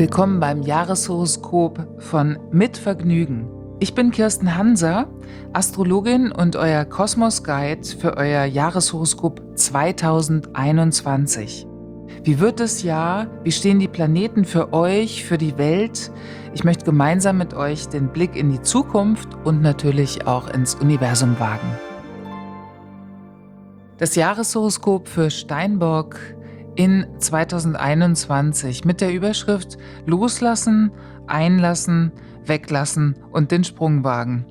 Willkommen beim Jahreshoroskop von Mit Vergnügen. Ich bin Kirsten Hanser, Astrologin und euer Kosmos-Guide für euer Jahreshoroskop 2021. Wie wird das Jahr? Wie stehen die Planeten für euch, für die Welt? Ich möchte gemeinsam mit euch den Blick in die Zukunft und natürlich auch ins Universum wagen. Das Jahreshoroskop für Steinbock in 2021 mit der Überschrift Loslassen, Einlassen, Weglassen und den Sprung wagen.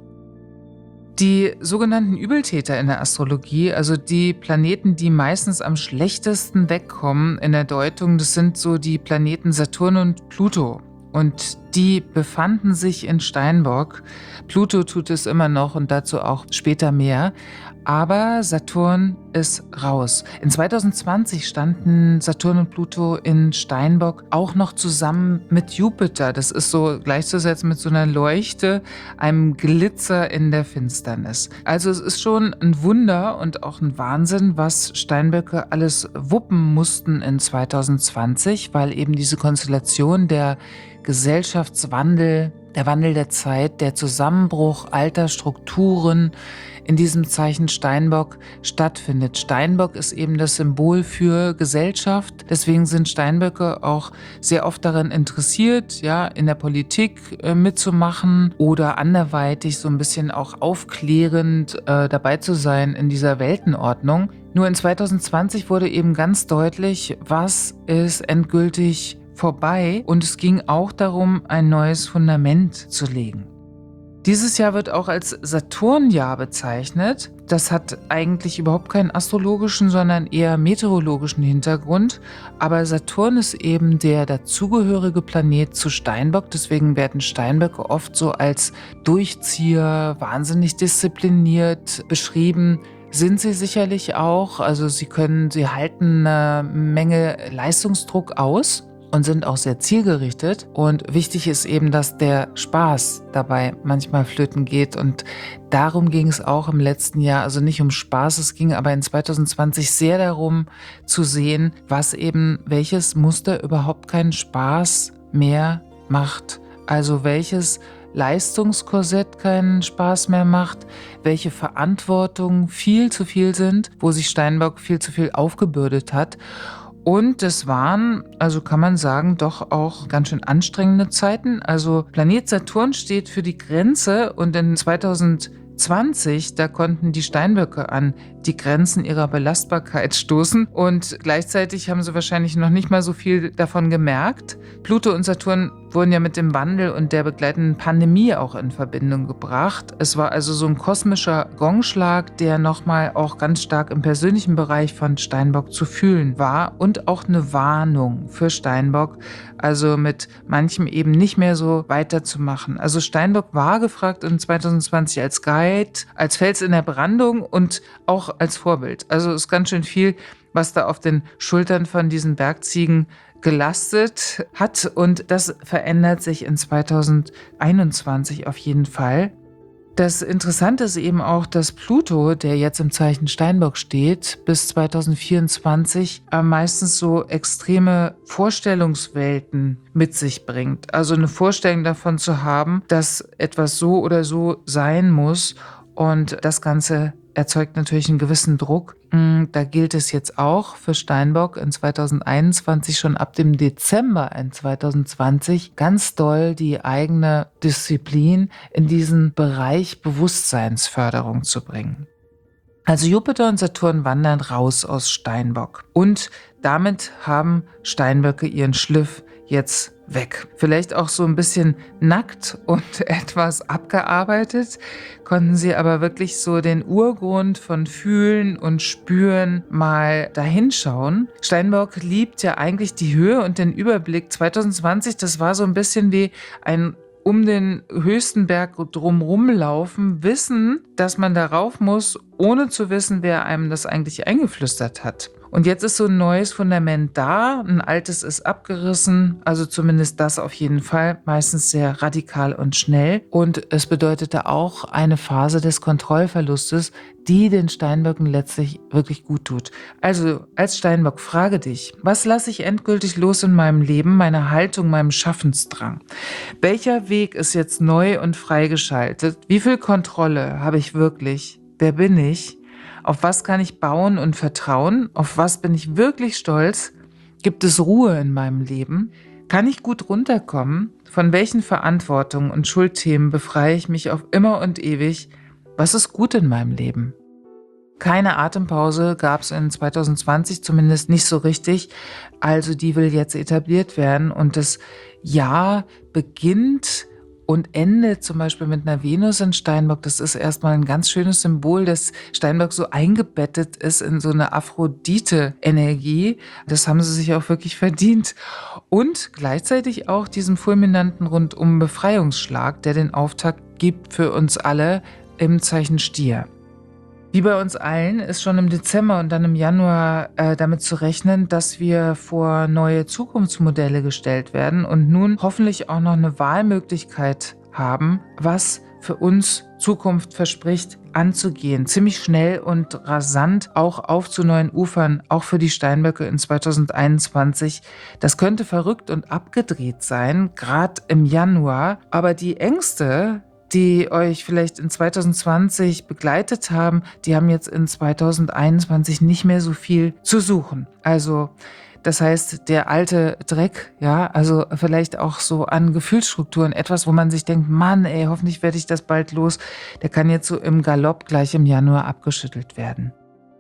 Die sogenannten Übeltäter in der Astrologie, also die Planeten, die meistens am schlechtesten wegkommen in der Deutung, das sind so die Planeten Saturn und Pluto. Und die befanden sich in Steinbock. Pluto tut es immer noch und dazu auch später mehr. Aber Saturn ist raus. In 2020 standen Saturn und Pluto in Steinbock auch noch zusammen mit Jupiter. Das ist so gleichzusetzen mit so einer Leuchte, einem Glitzer in der Finsternis. Also es ist schon ein Wunder und auch ein Wahnsinn, was Steinböcke alles wuppen mussten in 2020, weil eben diese Konstellation der Gesellschaftswandel, der Wandel der Zeit, der Zusammenbruch alter Strukturen in diesem Zeichen Steinbock stattfindet. Steinbock ist eben das Symbol für Gesellschaft. Deswegen sind Steinböcke auch sehr oft daran interessiert, ja, in der Politik mitzumachen oder anderweitig so ein bisschen auch aufklärend dabei zu sein in dieser Weltenordnung. Nur in 2020 wurde eben ganz deutlich, was ist endgültig vorbei, und es ging auch darum, ein neues Fundament zu legen. Dieses Jahr wird auch als Saturnjahr bezeichnet. Das hat eigentlich überhaupt keinen astrologischen, sondern eher meteorologischen Hintergrund. Aber Saturn ist eben der dazugehörige Planet zu Steinbock. Deswegen werden Steinböcke oft so als Durchzieher, wahnsinnig diszipliniert beschrieben. Sind sie sicherlich auch. Also sie halten eine Menge Leistungsdruck aus und sind auch sehr zielgerichtet. Und wichtig ist eben, dass der Spaß dabei manchmal flöten geht. Und darum ging es auch im letzten Jahr. Also nicht um Spaß, es ging aber in 2020 sehr darum zu sehen, welches Muster überhaupt keinen Spaß mehr macht. Also welches Leistungskorsett keinen Spaß mehr macht, welche Verantwortung viel zu viel sind, wo sich Steinbock viel zu viel aufgebürdet hat. Und es waren, also kann man sagen, doch auch ganz schön anstrengende Zeiten. Also Planet Saturn steht für die Grenze, und in 2020, da konnten die Steinböcke an die Grenzen ihrer Belastbarkeit stoßen, und gleichzeitig haben sie wahrscheinlich noch nicht mal so viel davon gemerkt. Pluto und Saturn wurden ja mit dem Wandel und der begleitenden Pandemie auch in Verbindung gebracht. Es war also so ein kosmischer Gongschlag, der nochmal auch ganz stark im persönlichen Bereich von Steinbock zu fühlen war, und auch eine Warnung für Steinbock, also mit manchem eben nicht mehr so weiterzumachen. Also Steinbock war gefragt in 2020 als Guide, als Fels in der Brandung und auch als Vorbild. Also ist ganz schön viel, was da auf den Schultern von diesen Bergziegen gelastet hat, und das verändert sich in 2021 auf jeden Fall. Das Interessante ist eben auch, dass Pluto, der jetzt im Zeichen Steinbock steht, bis 2024 meistens so extreme Vorstellungswelten mit sich bringt. Also eine Vorstellung davon zu haben, dass etwas so oder so sein muss, und das Ganze erzeugt natürlich einen gewissen Druck. Da gilt es jetzt auch für Steinbock in 2021 schon ab dem Dezember in 2020 ganz doll die eigene Disziplin in diesen Bereich Bewusstseinsförderung zu bringen. Also Jupiter und Saturn wandern raus aus Steinbock, und damit haben Steinböcke ihren Schliff jetzt weg. Vielleicht auch so ein bisschen nackt und etwas abgearbeitet, konnten sie aber wirklich so den Urgrund von Fühlen und Spüren mal dahinschauen. Steinbock liebt ja eigentlich die Höhe und den Überblick. 2020, das war so ein bisschen wie ein um den höchsten Berg drumrum laufen, wissen, dass man da rauf muss, ohne zu wissen, wer einem das eigentlich eingeflüstert hat. Und jetzt ist so ein neues Fundament da, ein altes ist abgerissen, also zumindest das auf jeden Fall, meistens sehr radikal und schnell. Und es bedeutete auch eine Phase des Kontrollverlustes, die den Steinböcken letztlich wirklich gut tut. Also als Steinbock frage dich, was lasse ich endgültig los in meinem Leben, meiner Haltung, meinem Schaffensdrang? Welcher Weg ist jetzt neu und freigeschaltet? Wie viel Kontrolle habe ich wirklich? Wer bin ich? Auf was kann ich bauen und vertrauen? Auf was bin ich wirklich stolz? Gibt es Ruhe in meinem Leben? Kann ich gut runterkommen? Von welchen Verantwortungen und Schuldthemen befreie ich mich auf immer und ewig? Was ist gut in meinem Leben? Keine Atempause gab es in 2020, zumindest nicht so richtig. Also die will jetzt etabliert werden und das Jahr beginnt und endet zum Beispiel mit einer Venus in Steinbock. Das ist erstmal ein ganz schönes Symbol, dass Steinbock so eingebettet ist in so eine Aphrodite-Energie. Das haben sie sich auch wirklich verdient. Und gleichzeitig auch diesen fulminanten Rundum-Befreiungsschlag, der den Auftakt gibt für uns alle im Zeichen Stier. Wie bei uns allen ist schon im Dezember und dann im Januar damit zu rechnen, dass wir vor neue Zukunftsmodelle gestellt werden und nun hoffentlich auch noch eine Wahlmöglichkeit haben, was für uns Zukunft verspricht, anzugehen. Ziemlich schnell und rasant auch auf zu neuen Ufern, auch für die Steinböcke in 2021. Das könnte verrückt und abgedreht sein, gerade im Januar. Aber die Ängste, die euch vielleicht in 2020 begleitet haben, die haben jetzt in 2021 nicht mehr so viel zu suchen. Also das heißt, der alte Dreck, ja, also vielleicht auch so an Gefühlsstrukturen, etwas, wo man sich denkt, Mann, ey, hoffentlich werde ich das bald los, der kann jetzt so im Galopp gleich im Januar abgeschüttelt werden.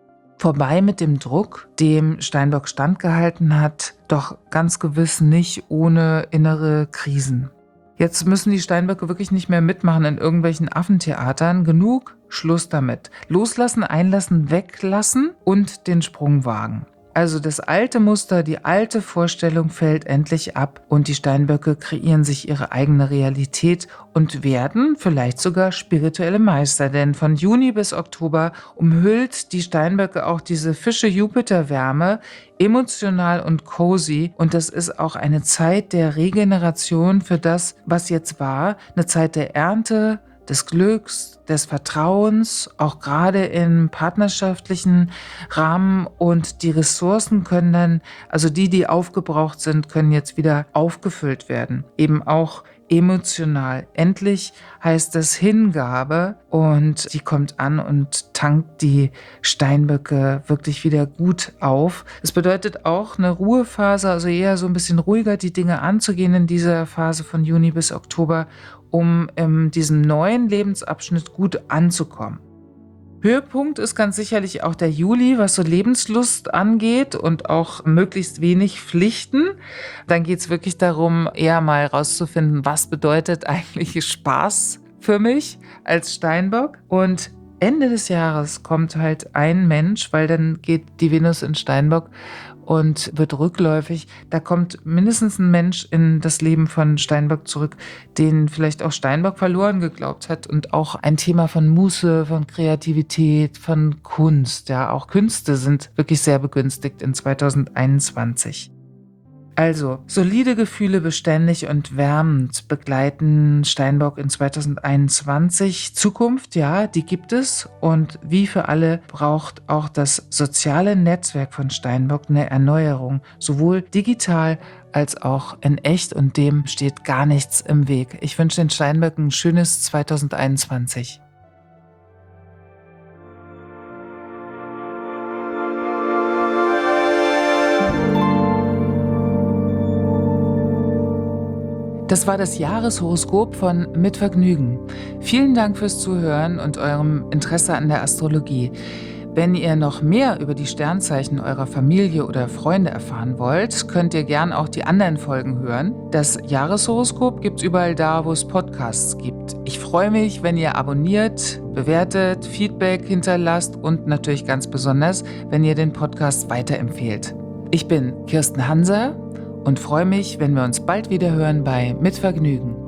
Vorbei mit dem Druck, dem Steinbock standgehalten hat, doch ganz gewiss nicht ohne innere Krisen. Jetzt müssen die Steinböcke wirklich nicht mehr mitmachen in irgendwelchen Affentheatern. Genug, Schluss damit. Loslassen, einlassen, weglassen und den Sprung wagen. Also das alte Muster, die alte Vorstellung fällt endlich ab und die Steinböcke kreieren sich ihre eigene Realität und werden vielleicht sogar spirituelle Meister, denn von Juni bis Oktober umhüllt die Steinböcke auch diese Fische-Jupiter-Wärme emotional und cozy und das ist auch eine Zeit der Regeneration für das, was jetzt war, eine Zeit der Ernte, des Glücks, des Vertrauens, auch gerade im partnerschaftlichen Rahmen und die Ressourcen können dann, also die aufgebraucht sind, können jetzt wieder aufgefüllt werden, eben auch emotional. Endlich heißt es Hingabe und die kommt an und tankt die Steinböcke wirklich wieder gut auf. Es bedeutet auch eine Ruhephase, also eher so ein bisschen ruhiger die Dinge anzugehen in dieser Phase von Juni bis Oktober, um in diesem neuen Lebensabschnitt gut anzukommen. Höhepunkt ist ganz sicherlich auch der Juli, was so Lebenslust angeht und auch möglichst wenig Pflichten. Dann geht es wirklich darum, eher mal rauszufinden, was bedeutet eigentlich Spaß für mich als Steinbock. Und Ende des Jahres kommt halt ein Mensch, weil dann geht die Venus in Steinbock und wird rückläufig. Da kommt mindestens ein Mensch in das Leben von Steinbock zurück, den vielleicht auch Steinbock verloren geglaubt hat und auch ein Thema von Muße, von Kreativität, von Kunst. Ja, auch Künste sind wirklich sehr begünstigt in 2021. Also, solide Gefühle beständig und wärmend begleiten Steinbock in 2021. Zukunft, ja, die gibt es. Und wie für alle braucht auch das soziale Netzwerk von Steinbock eine Erneuerung, sowohl digital als auch in echt. Und dem steht gar nichts im Weg. Ich wünsche den Steinböcken ein schönes 2021. Das war das Jahreshoroskop von Mit Vergnügen. Vielen Dank fürs Zuhören und eurem Interesse an der Astrologie. Wenn ihr noch mehr über die Sternzeichen eurer Familie oder Freunde erfahren wollt, könnt ihr gern auch die anderen Folgen hören. Das Jahreshoroskop gibt's überall da, wo es Podcasts gibt. Ich freue mich, wenn ihr abonniert, bewertet, Feedback hinterlasst und natürlich ganz besonders, wenn ihr den Podcast weiterempfehlt. Ich bin Kirsten Hanser und freue mich, wenn wir uns bald wieder hören bei Mit Vergnügen.